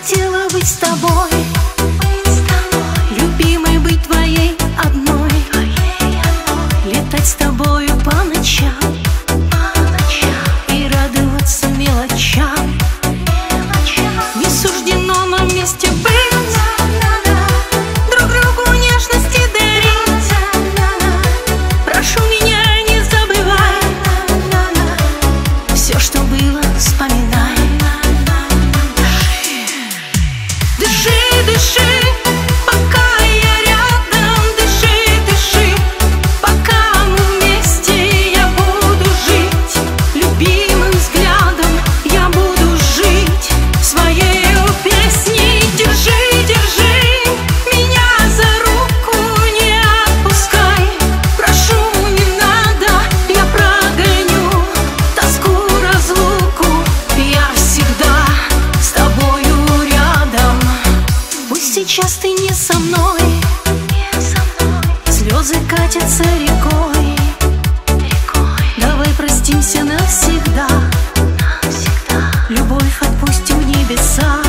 хотела быть с тобой, любимой, быть твоей одной, летать с тобою по ночам и радоваться мелочам. Не суждено нам вместе быть, друг другу нежности дарить. Прошу меня, не забывай, все, что было, вспоминай. Дыши, дыши, пока я рядом, дыши, дыши, пока мы вместе, я буду жить любимым взглядом, я буду жить своей песней. Держи, держи меня за руку, не отпускай, прошу, не надо, я прогоню тоску, разлуку, я всегда с тобою рядом. Пусть сейчас ты не со мной, слезы катятся рекой, давай простимся навсегда, любовь отпустим в небеса.